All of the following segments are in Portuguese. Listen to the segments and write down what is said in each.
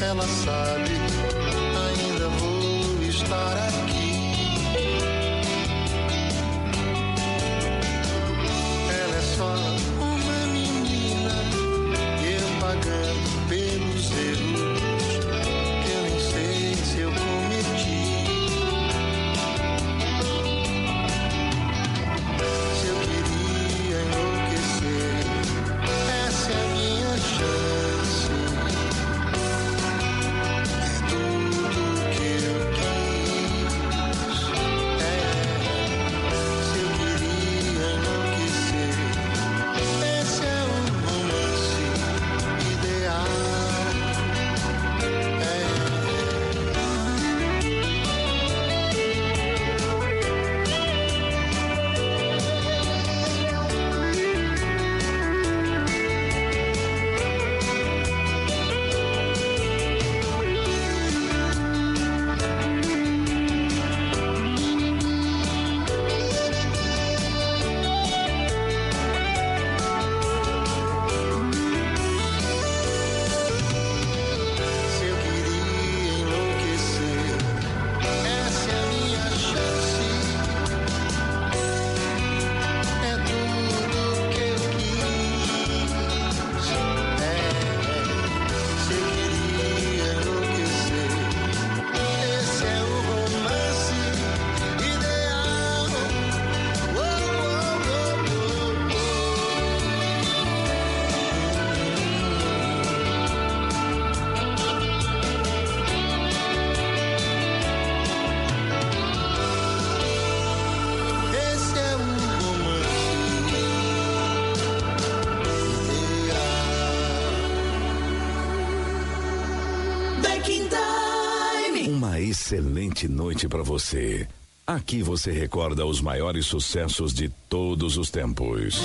ela sabe, ainda vou estar aqui. Ela é só uma menina, eu pagando pelos erros que eu nem sei se eu cometi. Se eu queria enlouquecer, essa é a minha chance. É tudo que eu quis. Se eu queria enlouquecer, esse é o romance ideal. Se eu queria enlouquecer, essa é a minha chance. É tudo que eu quis. Se eu queria enlouquecer, esse é o romance ideal. Oh, oh, oh, esse é o romance ideal. Baking Time. Uma excelente noite pra você. Aqui você recorda os maiores sucessos de todos os tempos.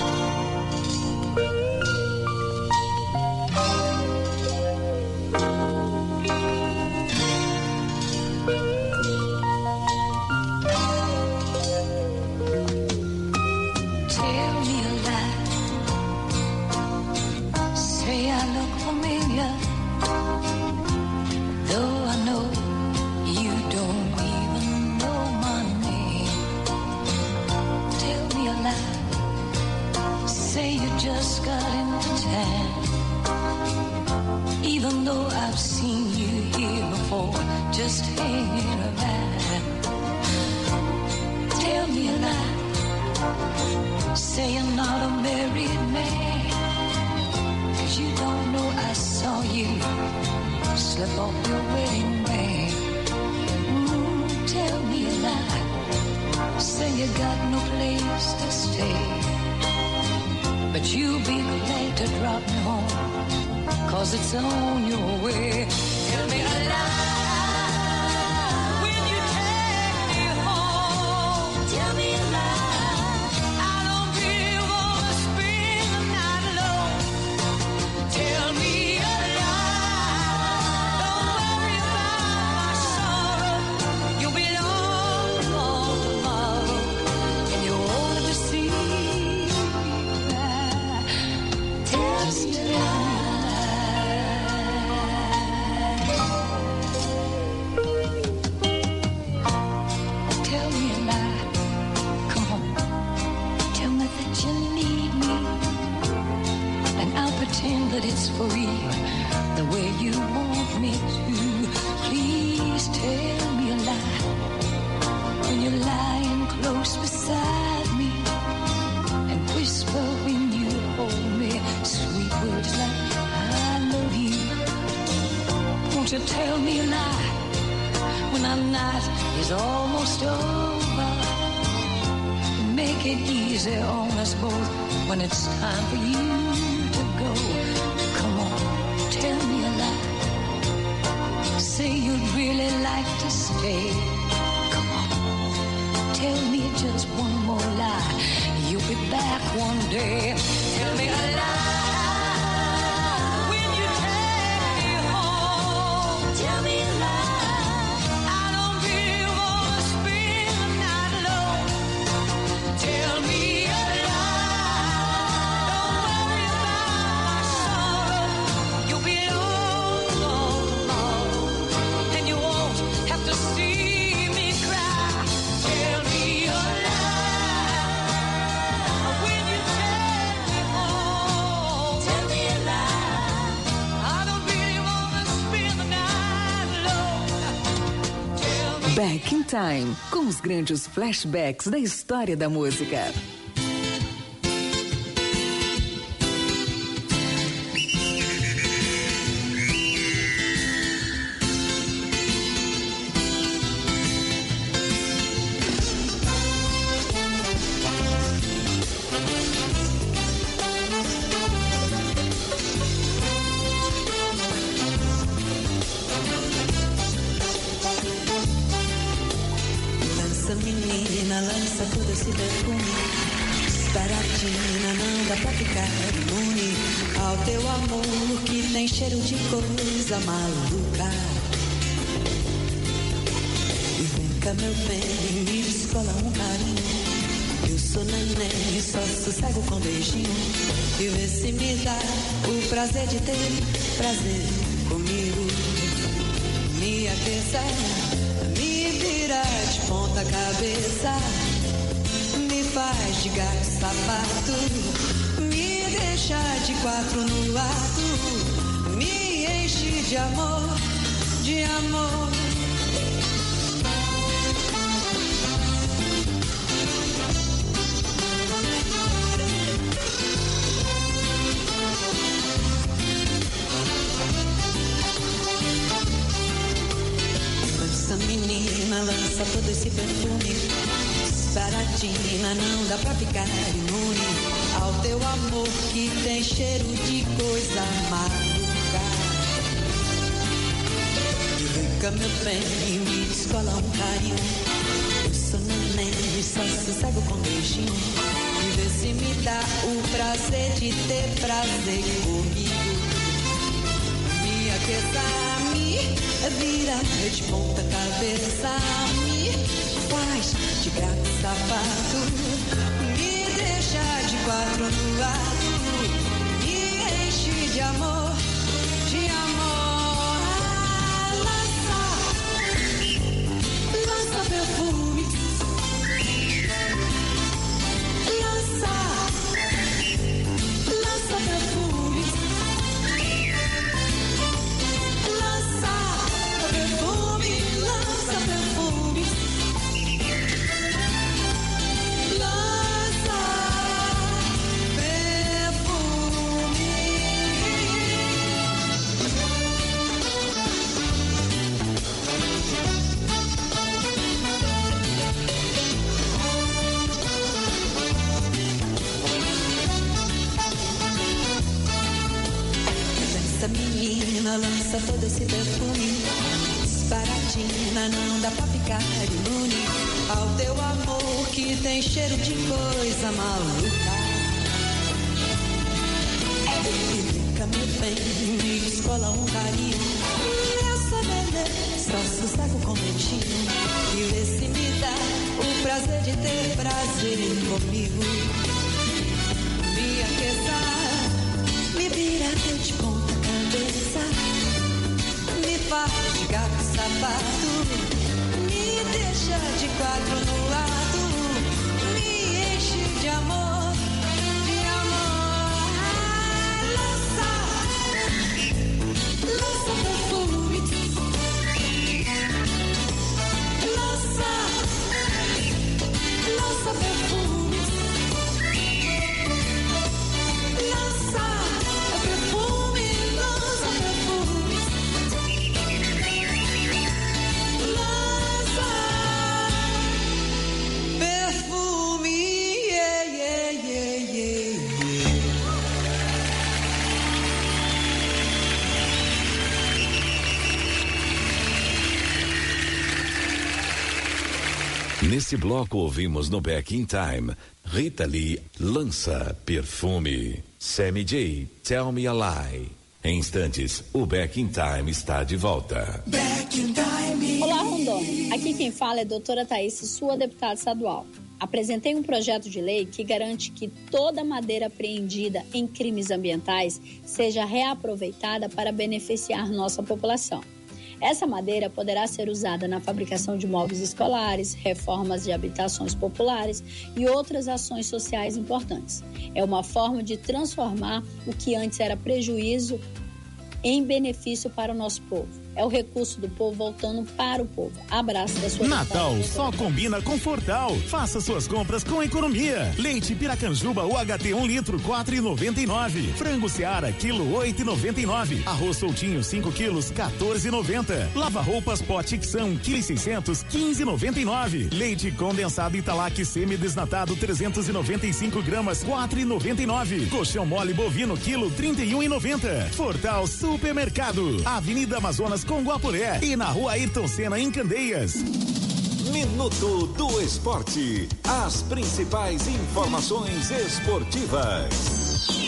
Tell me a lie. Say I look familiar, though I know you don't even know my name. Tell me a lie. Say you just got into town, even though I've seen you here before, just hanging around. Tell me a lie. Say you're not a married man, 'cause you don't know I saw you slip off your wedding ring. Tell me a lie. Say you got no place to stay, but you'll be glad to drop me home, 'cause it's on your way. Tell me a lie. When you take me home, tell me a lie. I don't really wanna spend the night alone. Tell me a lie. Don't worry about my sorrow. You'll be long gone tomorrow, and you're older to see. Tell me a lie. Tell me a lie. Come on. Tell me that you need me, and I'll pretend that it's for real, the way you want me to. Please tell me a lie. When you're lying close beside me, and whisper when you hold me sweet words like I love you. Won't you tell me a lie when our night is almost over? Make it easy on us both when it's time for you to go. Come on, tell me a lie. Say you'd really like to stay. Come on, tell me just one more lie. You'll be back one day. Tell me a lie. When you take me home, tell me a lie. I don't really wanna spend the night alone. Tell me a lie. Don't worry about my sorrow. You'll be long gone tomorrow. Back in Time, com os grandes flashbacks da história da música. Menina, lança todo esse perfume. Baratina, não dá pra ficar imune ao teu amor que tem cheiro de coisa maluca. E vem cá, meu bem, me descola um carinho. Eu sou neném e só sossego com beijinho. E vê se me dá o prazer de ter prazer comigo. Me aqueça, de ponta cabeça, me faz de gato sapato, me deixa de quatro no ato, me enche de amor, de amor. Menina, lança todo esse perfume. Baratina, não dá pra ficar imune ao teu amor que tem cheiro de coisa maluca. Vem cá, meu bem, me descola um carinho. Eu sou neném e só sossego com beijinho. E vê se me dá o prazer de ter prazer comigo. Me aqueça, vira de ponta cabeça, me faz de gato sapato, me deixa de quatro no ato, me enche de amor, de amor. Lança perfume, lança perfume. Menina, lança todo esse perfume. Baratina, não dá pra ficar imune ao teu amor que tem cheiro de coisa maluca. E fica, meu bem, me descola um carinho. Nessa nenê, só sossego com beijinho. E vê se me dá o prazer de ter prazer comigo. Me aqueça, me vira de ponta cabeça, me faz de gato sapato, me deixa de quatro no lado, me enche de amor, de amor. Lança perfume, lança perfume, lança perfume, lança perfume, lança perfume, yeah, yeah, yeah, yeah. Nesse bloco ouvimos no Back in Time, Rita Lee, Lança Perfume. Sammy J, Tell Me a Lie. Em instantes, o Back in Time está de volta. Back in Time. Olá, Rondônia. Aqui quem fala é a doutora Thaís, sua deputada estadual. Apresentei um projeto de lei que garante que toda madeira apreendida em crimes ambientais seja reaproveitada para beneficiar nossa população. Essa madeira poderá ser usada na fabricação de móveis escolares, reformas de habitações populares e outras ações sociais importantes. É uma forma de transformar o que antes era prejuízo em benefício para o nosso povo. É o recurso do povo voltando para o povo. Abraço da sua Natal só combina com Fortal. Faça suas compras com economia. Leite Piracanjuba UHT 1 litro, 4,99. Frango Seara, quilo, 8,99. Arroz soltinho, 5 quilos, 14,90. Lava roupas Pote Xão, quilo 600, 15,99. Leite condensado Italac semi-desnatado, 395 gramas, 4,99. Colchão mole bovino, quilo, 31,90. Fortal Supermercado, Avenida Amazonas com Guapuré e na Rua Ayrton Senna em Candeias. Minuto do Esporte. As principais informações esportivas.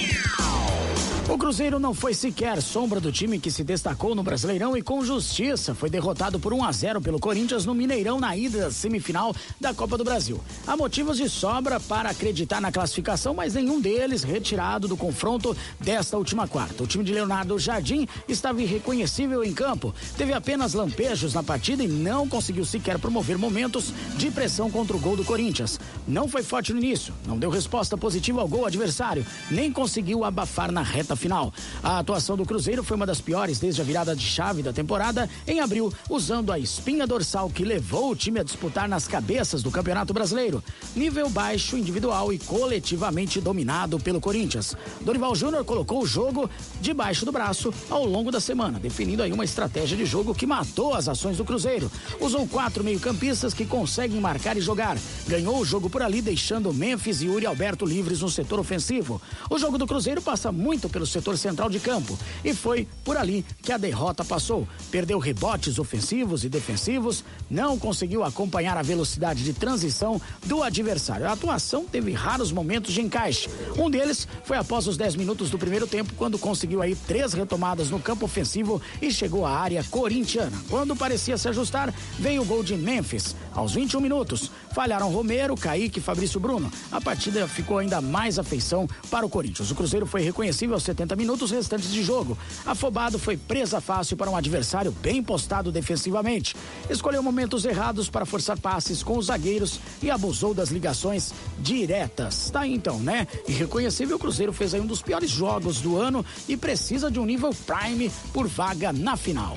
O Cruzeiro não foi sequer sombra do time que se destacou no Brasileirão e com justiça foi derrotado por 1-0 pelo Corinthians no Mineirão na ida da semifinal da Copa do Brasil. Há motivos de sobra para acreditar na classificação, mas nenhum deles retirado do confronto desta última quarta. O time de Leonardo Jardim estava irreconhecível em campo, teve apenas lampejos na partida e não conseguiu sequer promover momentos de pressão contra o gol do Corinthians. Não foi forte no início, não deu resposta positiva ao gol adversário, nem conseguiu abafar na reta final. A atuação do Cruzeiro foi uma das piores desde a virada de chave da temporada em abril, usando a espinha dorsal que levou o time a disputar nas cabeças do Campeonato Brasileiro. Nível baixo, individual e coletivamente dominado pelo Corinthians. Dorival Júnior colocou o jogo debaixo do braço ao longo da semana, definindo aí uma estratégia de jogo que matou as ações do Cruzeiro. Usou 4 meio-campistas que conseguem marcar e jogar. Ganhou o jogo por ali, deixando Memphis e Yuri Alberto livres no setor ofensivo. O jogo do Cruzeiro passa muito pelo setor central de campo e foi por ali que a derrota passou. Perdeu rebotes ofensivos e defensivos, não conseguiu acompanhar a velocidade de transição do adversário. A atuação teve raros momentos de encaixe. Um deles foi após os 10 minutos do primeiro tempo, quando conseguiu aí 3 retomadas no campo ofensivo e chegou à área corintiana. Quando parecia se ajustar, veio o gol de Memphis. Aos 21 minutos, falharam Romero, Kaique e Fabrício Bruno. A partida ficou ainda mais afeição para o Corinthians. O Cruzeiro foi reconhecível aos 70 minutos restantes de jogo. Afobado, foi presa fácil para um adversário bem postado defensivamente. Escolheu momentos errados para forçar passes com os zagueiros e abusou das ligações diretas. Tá aí então, né? Irreconhecível, o Cruzeiro fez aí um dos piores jogos do ano e precisa de um nível prime por vaga na final.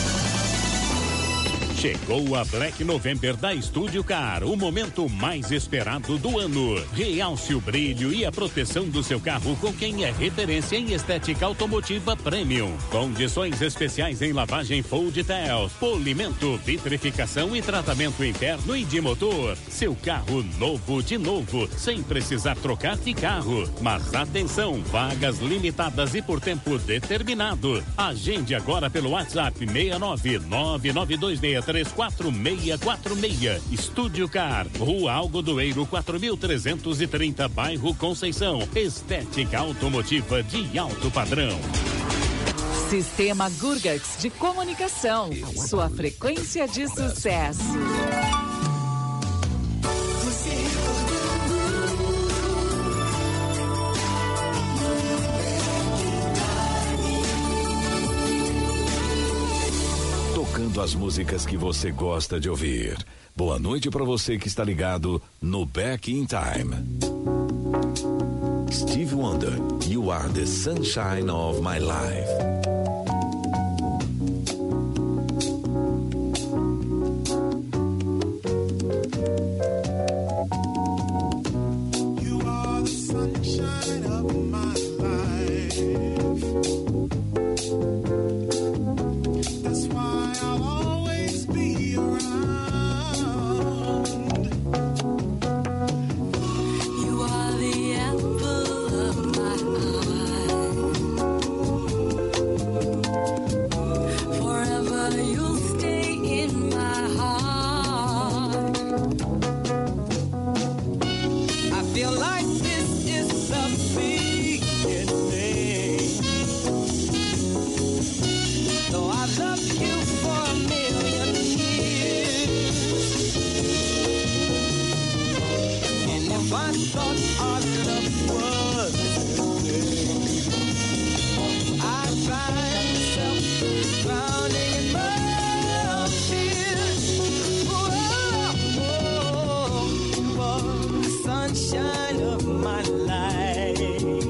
Chegou a Black November da Estúdio Car, o momento mais esperado do ano. Realce o brilho e a proteção do seu carro com quem é referência em estética automotiva premium. Condições especiais em lavagem Fold Tails, polimento, vitrificação e tratamento interno e de motor. Seu carro novo de novo, sem precisar trocar de carro. Mas atenção, vagas limitadas e por tempo determinado. Agende agora pelo WhatsApp 6999263 4646. Estúdio Car, Rua Algodoeiro 4330, bairro Conceição. Estética automotiva de alto padrão. Sistema Gurgax de comunicação. Sua frequência de sucesso. As músicas que você gosta de ouvir. Boa noite para você que está ligado no Back in Time. Steve Wonder, You Are the Sunshine of My Life.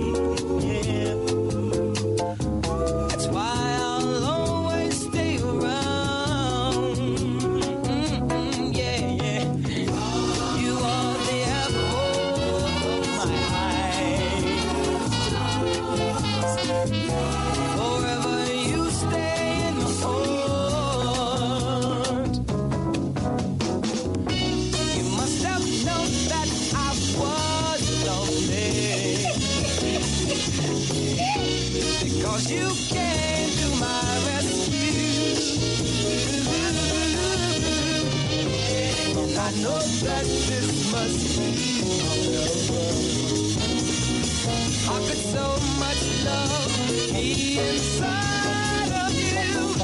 That's why I'll always stay around. I know that this must be love. I got so much love inside of you.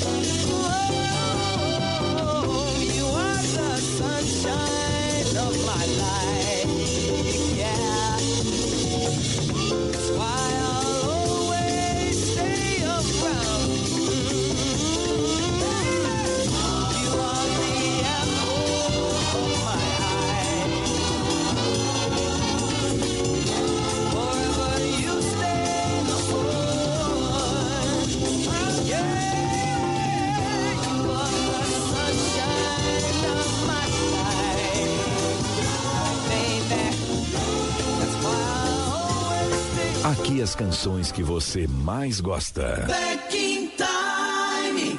Oh, you are the sunshine of my life, yeah. That's why I'll always stay around. You are the apple of my eye. Forever you stay the one. Yeah, you are the sunshine of my life, baby. That's why I'll always stay. Aqui as canções que você mais gosta. Back in time.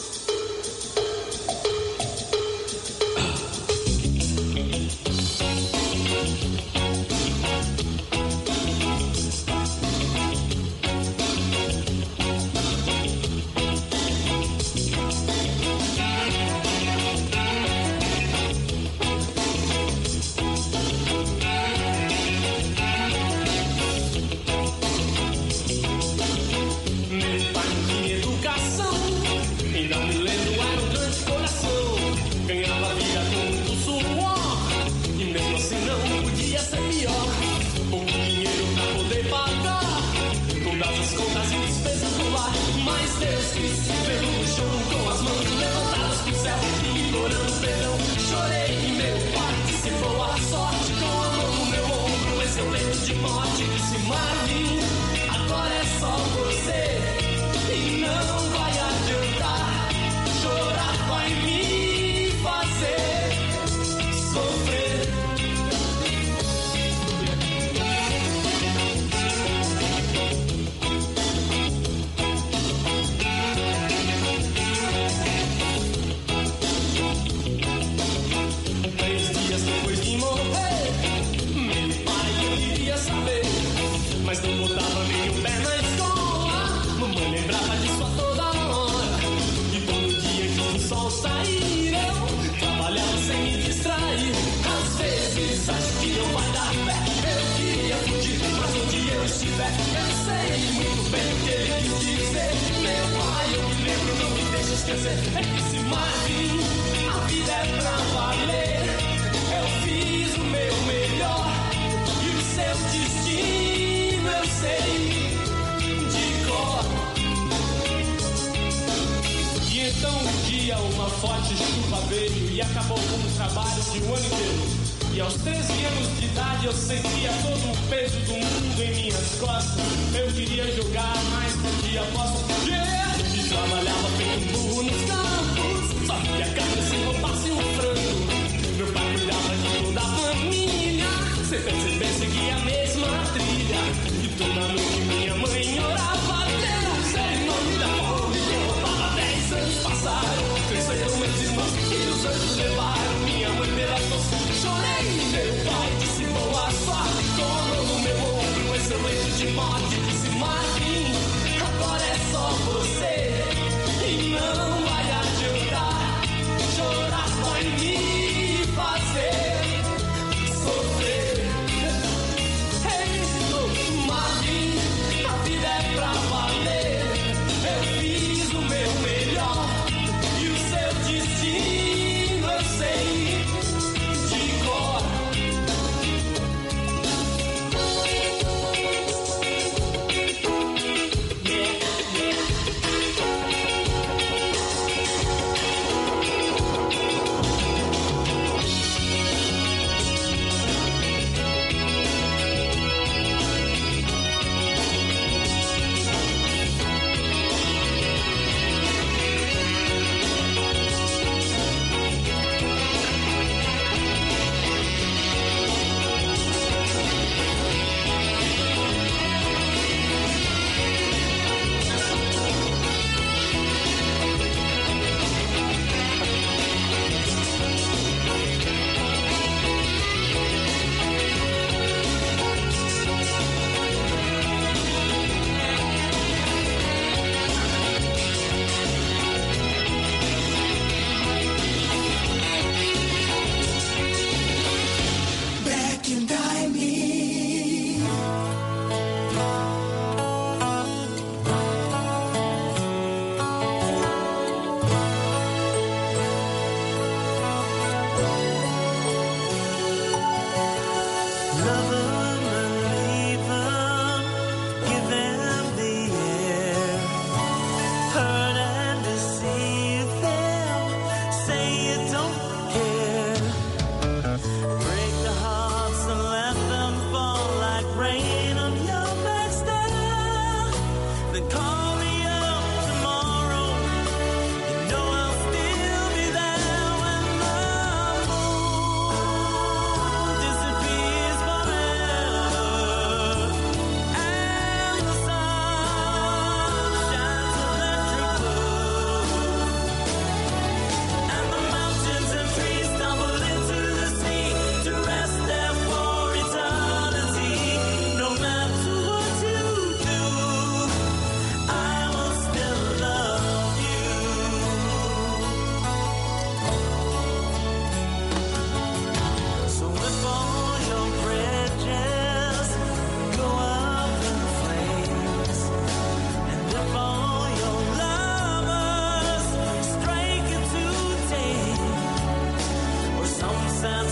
Meu pai não tinha educação, ainda me lembro, era um grande coração. Ganhava a vida com muito suor, e mesmo assim não podia ser pior. Pouco dinheiro pra poder pagar todas as contas e despesas do lar. Mas Deus quis ver no chão com as mãos levantadas pro céu e implorando perdão. Chorei e meu pai disse boa sorte, com a mão no meu ombro, esse é o leito de morte. Disse Marvin, agora é só você. E não vai adiantar, chorar vai me fazer sofrer. Três dias depois de morrer, meu pai queria saber, mas não botava nem o pé na escola. Mamãe lembrava disso a toda hora. E todo dia que o sol sair, eu trabalhava sem me distrair. Às vezes acho que não vai dar pé. Eu queria fugir, mas onde eu estiver, eu sei muito bem o que ele quis dizer. Meu pai, eu me lembro, não me deixa esquecer. É que se Marvin, a vida é pra valer. Eu fiz o meu melhor e o seu destino eu sei de cor. E então um dia uma forte chuva veio e acabou com o trabalho de um ano inteiro. E aos 13 anos de idade eu sentia todo o peso do mundo em minhas costas. Eu queria jogar, mas podia posso. E trabalhava feito burro nos campos, só que a carne se roubasse um frango. Meu pai cuidava de toda a família, sem perceber seguia a mesma trilha. E toda noite minha mãe orava a Deus, em nome da fome que eu roubava. 10 anos passaram, cresceram meus irmãos e os anjos levaram minha mãe pelas mãos. Chorei, meu pai disse boa sorte, com no meu ombro esse leito de morte. Disse Marvin, agora é só você e não vai adiantar, chorar vai me fazer sofrer. Hey, oh, Marvin, a vida é pra valer. Eu fiz o meu melhor e o seu destino eu sei de cor.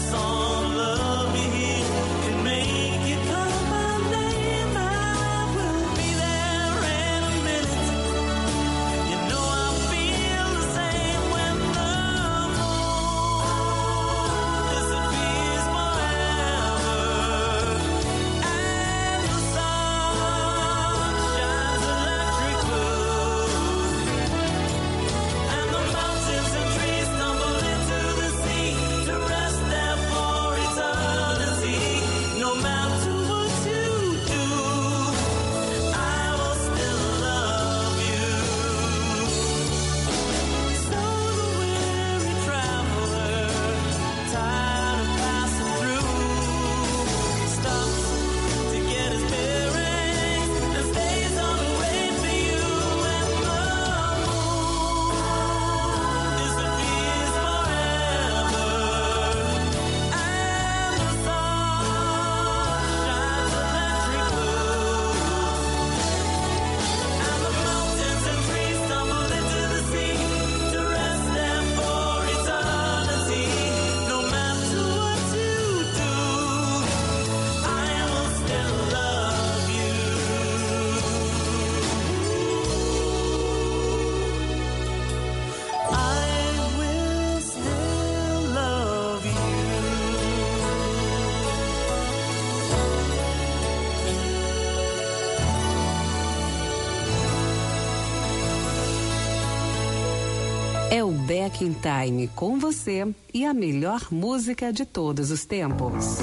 É o Back in Time com você e a melhor música de todos os tempos.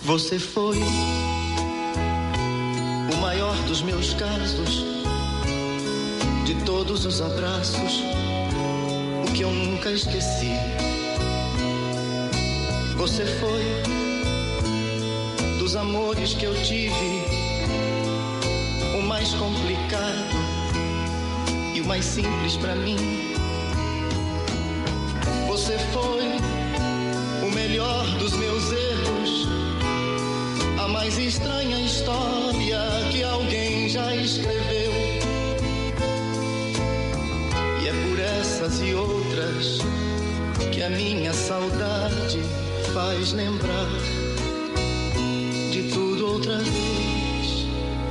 Você foi o maior dos meus casos, de todos os abraços, o que eu nunca esqueci. Você foi dos amores que eu tive, o mais complicado e o mais simples pra mim. Você foi o melhor dos meus erros, a mais estranha história que alguém já escreveu. E é por essas e outras que a minha saudade faz lembrar de tudo outra vez.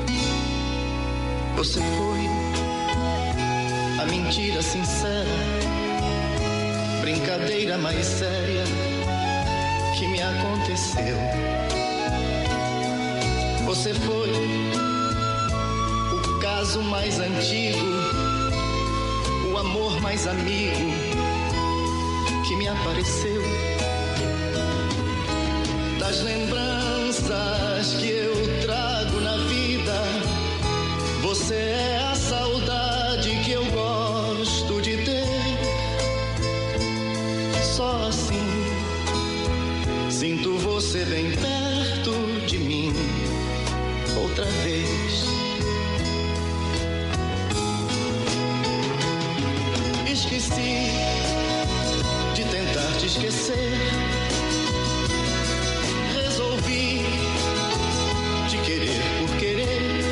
Você foi a mentira sincera, brincadeira mais séria que me aconteceu. Você foi o caso mais antigo, o amor mais amigo que me apareceu. Das lembranças que eu trago na vida, você é a saudade que eu gosto de ter. Só assim sinto você bem perto de mim outra vez. Esqueci de tentar te esquecer. Resolvi te querer por querer.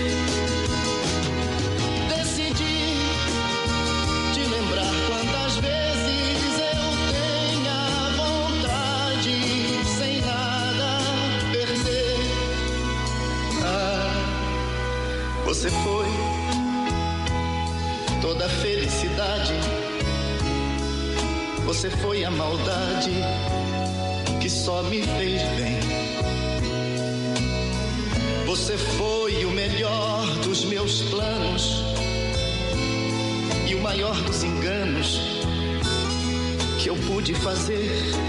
Decidi te lembrar quantas vezes eu tenha vontade, sem nada perder. Ah, você foi toda a felicidade. Você foi a maldade que só me fez bem. Você foi o melhor dos meus planos e o maior dos enganos que eu pude fazer.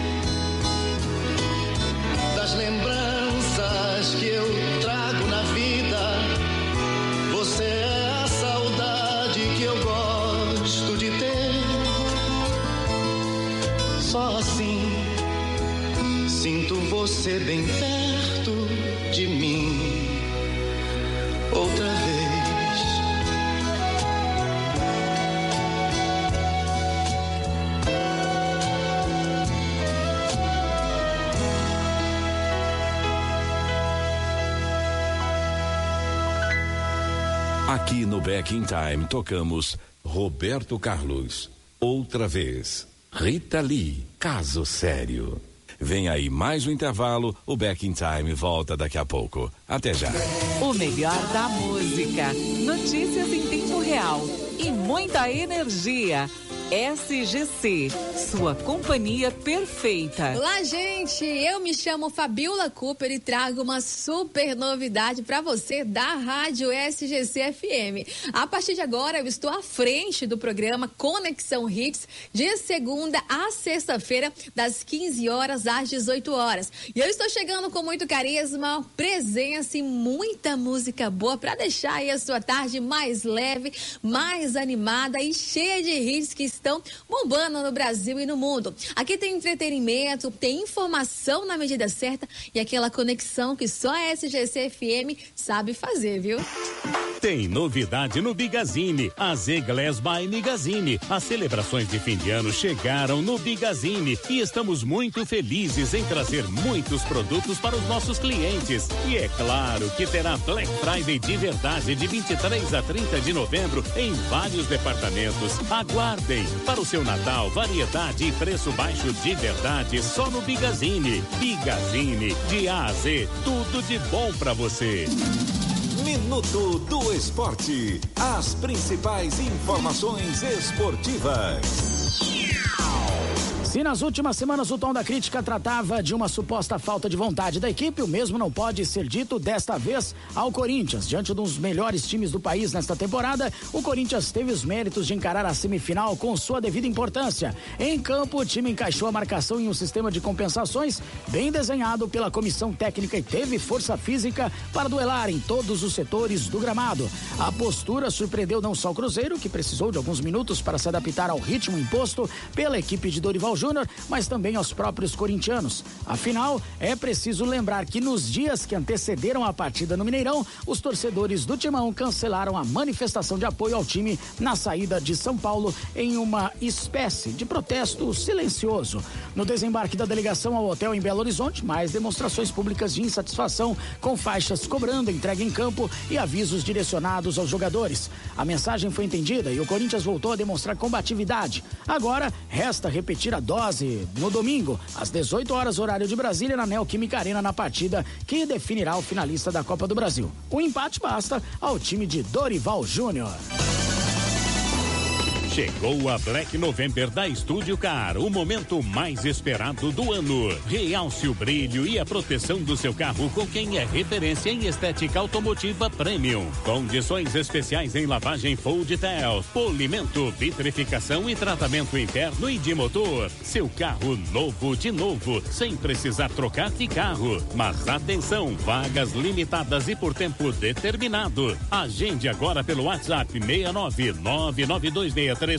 Das lembranças que eu trago na vida, você é a saudade que eu gosto de ter. Só assim sinto você bem perto de mim outra vez. Aqui no Back in Time tocamos Roberto Carlos, Outra Vez. Rita Lee, Caso Sério. Vem aí mais um intervalo, o Back in Time volta daqui a pouco. Até já. O melhor da música, notícias em tempo real e muita energia. SGC, sua companhia perfeita. Olá, gente, eu me chamo Fabiola Cooper e trago uma super novidade para você da Rádio SGC FM. A partir de agora, eu estou à frente do programa Conexão Hits, de segunda a sexta-feira, das 15 horas às 18 horas. E eu estou chegando com muito carisma, presença e muita música boa para deixar aí a sua tarde mais leve, mais animada e cheia de hits que estão bombando no Brasil e no mundo. Aqui tem entretenimento, tem informação na medida certa e aquela conexão que só a SGC FM sabe fazer, viu? Tem novidade no Bigazine, a Z-Glass by Migazine. As celebrações de fim de ano chegaram no Bigazine e estamos muito felizes em trazer muitos produtos para os nossos clientes. E é claro que terá Black Friday de verdade de 23 a 30 de novembro em vários departamentos. Aguardem! Para o seu Natal, variedade e preço baixo de verdade só no Bigazine. Bigazine, de A a Z, tudo de bom para você. Minuto do Esporte. As principais informações esportivas. Se nas últimas semanas o tom da crítica tratava de uma suposta falta de vontade da equipe, o mesmo não pode ser dito desta vez ao Corinthians. Diante dos melhores times do país nesta temporada, o Corinthians teve os méritos de encarar a semifinal com sua devida importância. Em campo, o time encaixou a marcação em um sistema de compensações bem desenhado pela comissão técnica e teve força física para duelar em todos os setores do gramado. A postura surpreendeu não só o Cruzeiro, que precisou de alguns minutos para se adaptar ao ritmo imposto pela equipe de Dorival Júnior, mas também aos próprios corintianos. Afinal, é preciso lembrar que nos dias que antecederam a partida no Mineirão, os torcedores do Timão cancelaram a manifestação de apoio ao time na saída de São Paulo em uma espécie de protesto silencioso. No desembarque da delegação ao hotel em Belo Horizonte, mais demonstrações públicas de insatisfação com faixas cobrando entrega em campo e avisos direcionados aos jogadores. A mensagem foi entendida e o Corinthians voltou a demonstrar combatividade. Agora, resta repetir a dose no domingo, às 18 horas, horário de Brasília, na Neoquímica Arena, na partida que definirá o finalista da Copa do Brasil. O empate basta ao time de Dorival Júnior. Chegou a Black November da Estúdio Car, o momento mais esperado do ano. Realce o brilho e a proteção do seu carro com quem é referência em estética automotiva premium. Condições especiais em lavagem full detail, polimento, vitrificação e tratamento interno e de motor. Seu carro novo de novo, sem precisar trocar de carro. Mas atenção, vagas limitadas e por tempo determinado. Agende agora pelo WhatsApp 69992634646.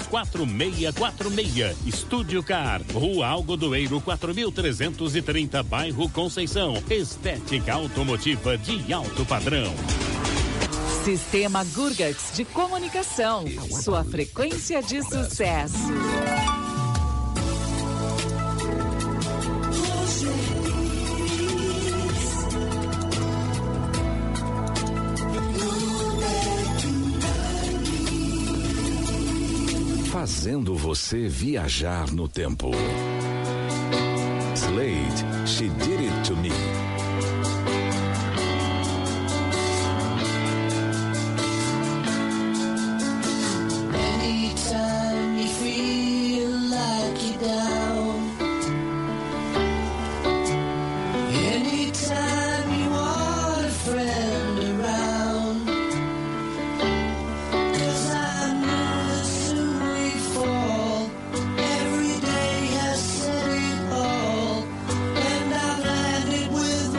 Estúdio Car, Rua Algodoeiro 4330, bairro Conceição. Estética automotiva de alto padrão. Sistema Gurgax de comunicação, sua frequência de sucesso. Fazendo você viajar no tempo. Slade, She Did It To Me. Anytime you feel like you're down, anytime you want a friend around, 'cause I know that soon we fall. Every day has said it all, and I've landed with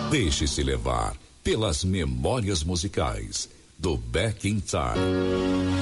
Deixe-se levar pelas memórias musicais do Back in Time.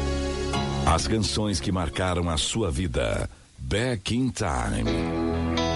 As canções que marcaram a sua vida. Back in Time.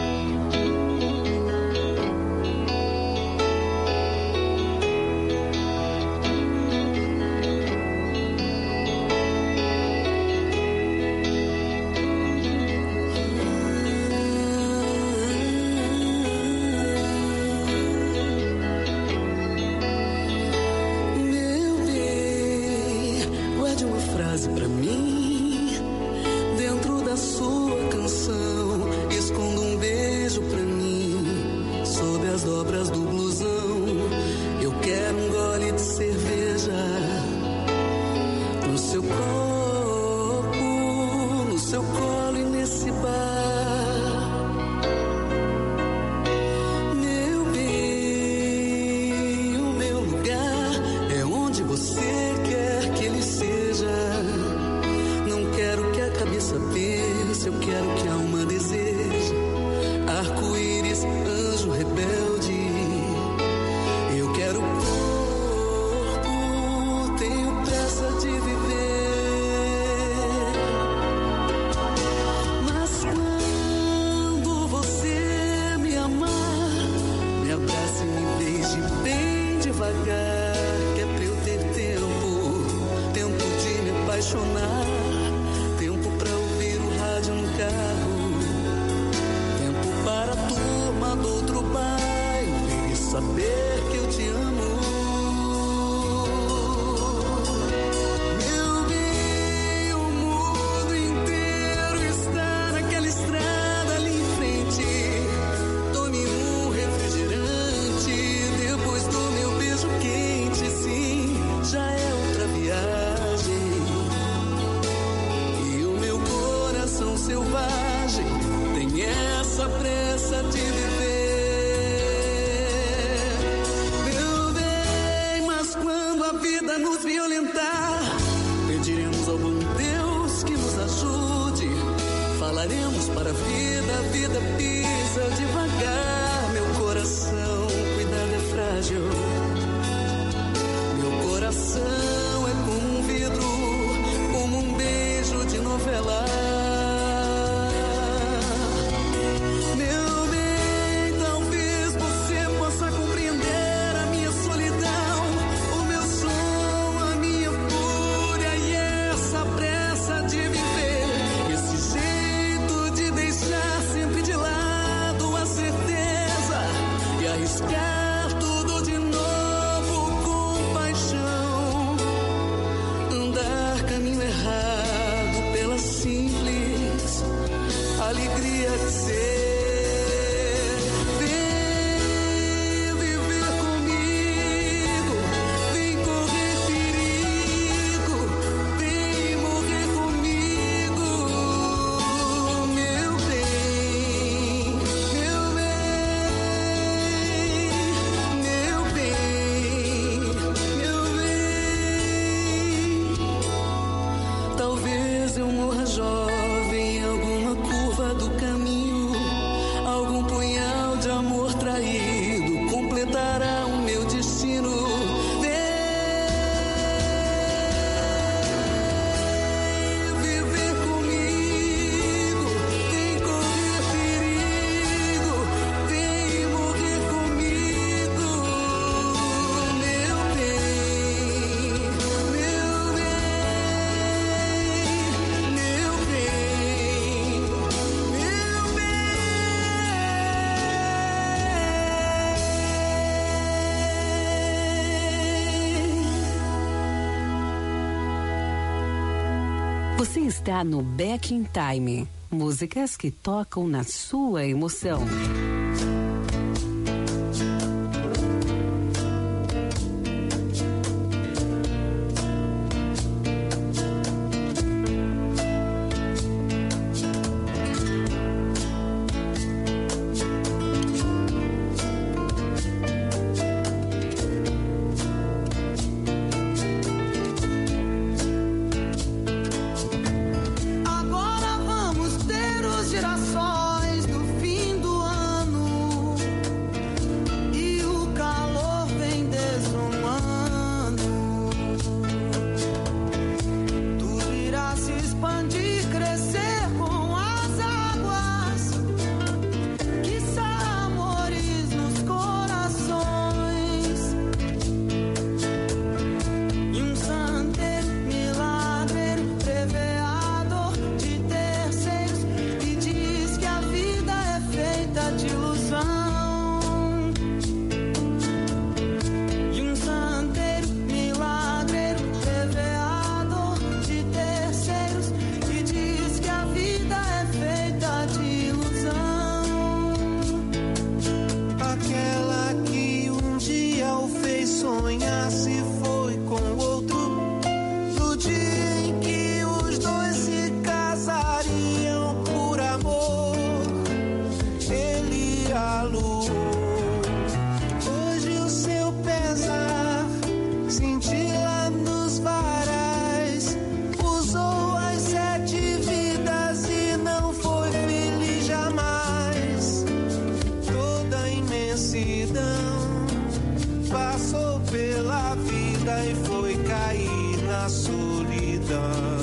Você está no Back in Time. Músicas que tocam na sua emoção. Agora vamos ter os girassóis do fim do ano. calor. Hoje o seu pesar senti lá nos varais. Usou as 7 vidas e não foi feliz jamais. Toda a imensidão passou pela vida e foi cair na solidão.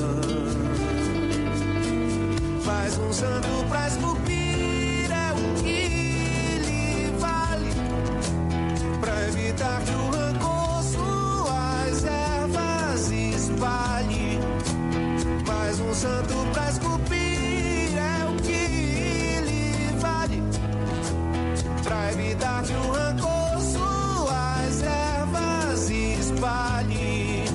Faz um santo pra esculpir, é o que lhe vale, pra evitar que o rancor suas ervas espalhe. Faz um santo pra esculpir, é o que lhe vale, pra evitar que o rancor suas ervas espalhe.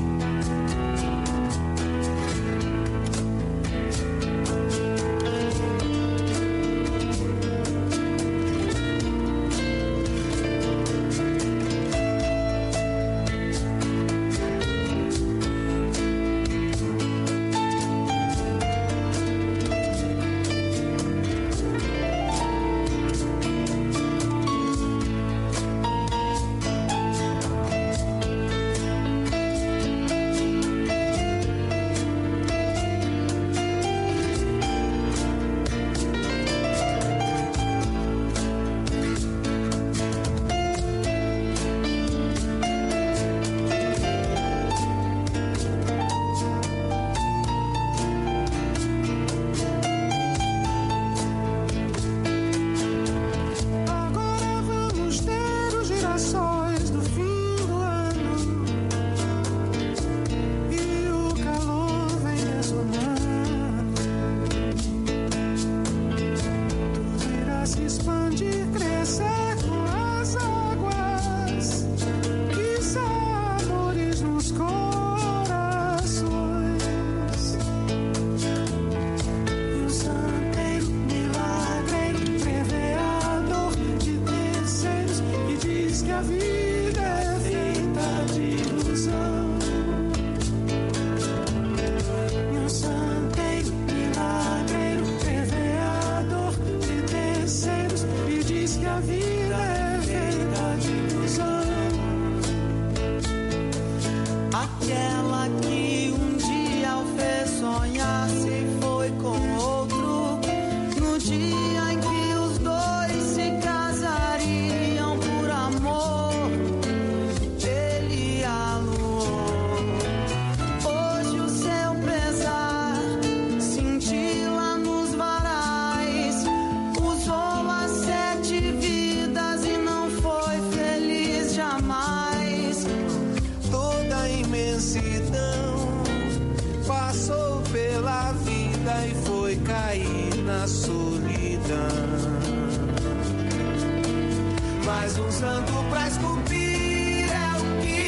Mais um santo pra esculpir é o que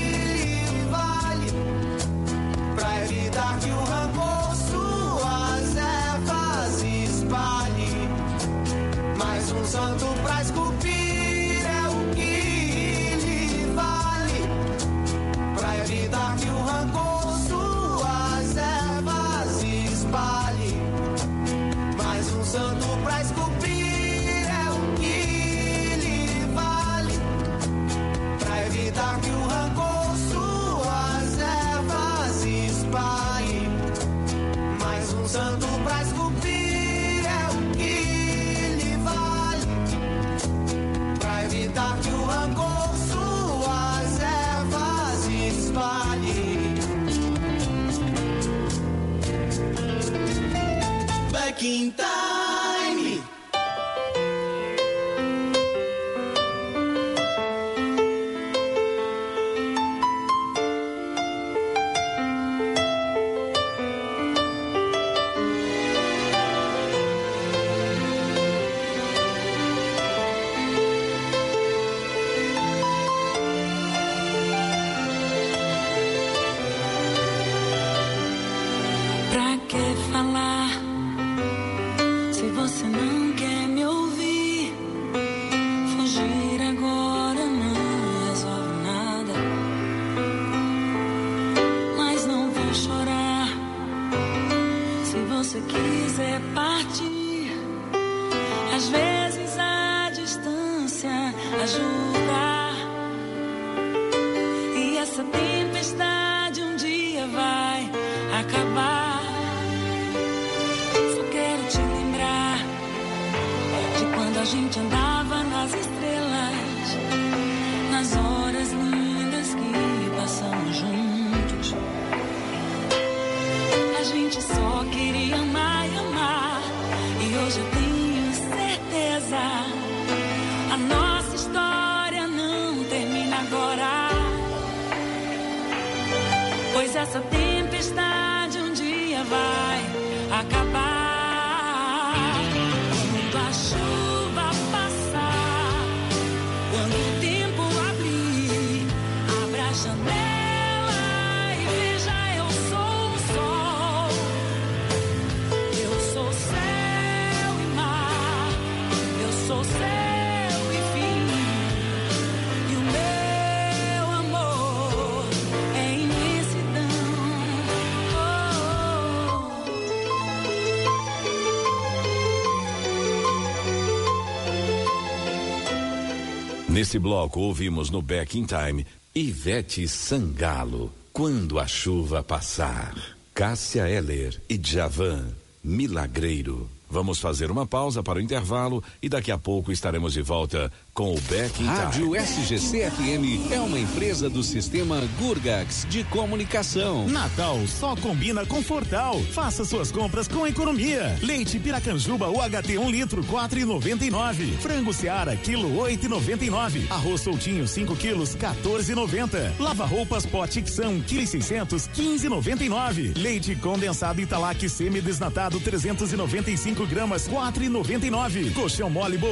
lhe vale, pra evitar que o rancor suas ervas espalhe. Mais um santo pra esculpir é o que lhe vale, pra evitar que o rancor suas ervas espalhe. Mais um santo pra esculpir evitar que o rancor suas ervas espalhe. Mais um santo pra esculpir é o que lhe vale, pra evitar que o rancor suas ervas espalhe. Back in time. Quiser partir, às vezes a distância ajuda. E essa tempestade um dia vai acabar. Só quero te lembrar de quando a gente andava nas estrelas, nas horas lindas que passamos juntos. A gente só queria amar e amar. E hoje eu tenho certeza, a nossa história não termina agora. Pois essa tempestade um dia vai acabar. Quando a chuva passar, quando o tempo abrir, abra a janela e veja, eu sou o sol. Eu sou céu e mar, eu sou céu e fim. E o meu amor é imensidão. Nesse bloco ouvimos no Back in Time Ivete Sangalo, Quando a Chuva Passar. Cássia Eller e Djavan, Milagreiro. Vamos fazer uma pausa para o intervalo e daqui a pouco estaremos de volta com o Back in Time. Rádio SGC-FM é uma empresa do sistema Gurgax de comunicação. Natal só combina com Fortal. Faça suas compras com economia. Leite Piracanjuba UHT 1 litro, 4,99. Frango Seara, quilo, 8,99. Arroz soltinho, 5 quilos, 14,90. Lava roupas Potixão, quilo 600, 15,99. Leite condensado Italac semi-desnatado, 395 gramas, 4,99. Colchão mole